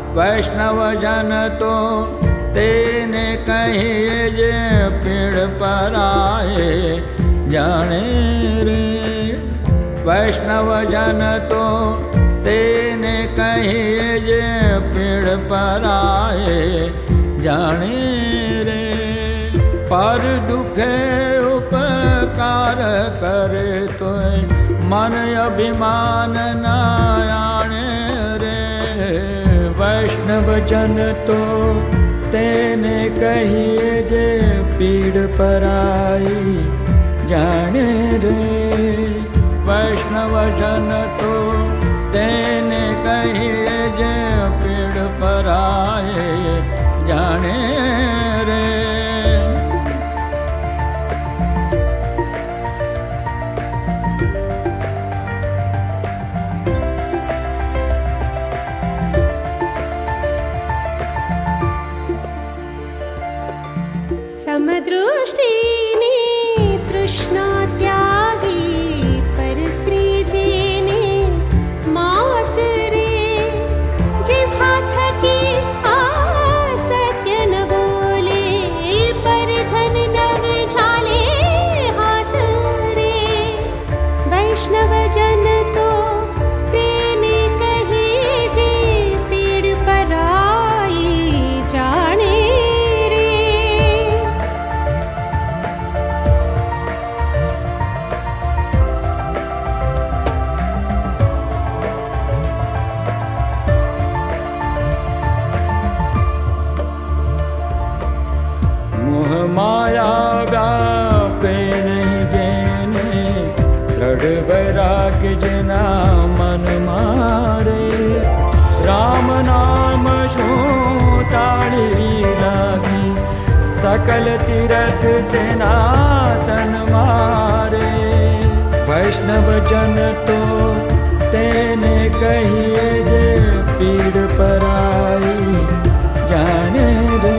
वैष्णव जन तो तेने कहिए जे पीड़ पराए जाने रे। वैष्णव जन तो तेने कहिए जे पीड़ पराए जाने रे। पर दुखे उपकार करे तो मन अभिमान न आने रे। वैष्णव जन तो तेने कहिए जे पीड़ पराई जाने रे। वैष्णव जन तो तेने कहिए जे पीड़ पराए जाने रे। समदृष्टिने तृष्णा त्यागी पर स्त्री जेने मात रे। जिह्वा थकी असत्य न बोले पर धन नव झाले हाथ रे। वैष्णव जन तो तेने कहे जे पीड़ पराई जाने रे। मोह माया गापे नहीं जेने दृढ़ वैराग्य जना मन मारे। राम नाम शो ताड़ी लागी सकल तीरथ तेना तन मारे। वैष्णव जन तो तेने कहिए जे पीड़ पराई जाने रे।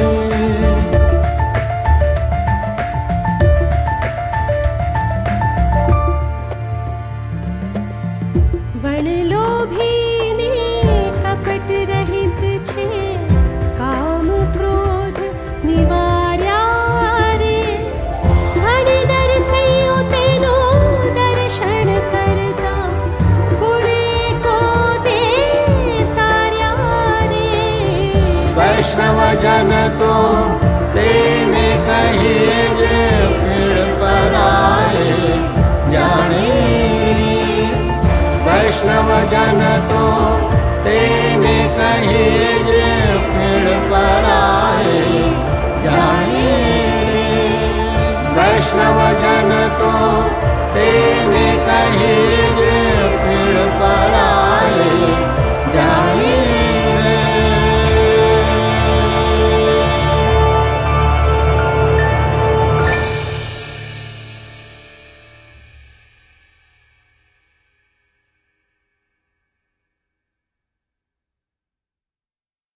वण लोभीने कपट रहित छे काम क्रोध निवार्या रे। धन नर सैयो तेनो दर्शन करता गुणे को दे तार्या रे। वैष्णव जन तो तेने कहिए जे पीड़ पराए जाने रे। वैष्णव जन तो तेने कहिए जे पीड़ पराए जाने रे। वैष्णव जन तो तेने कहिए जे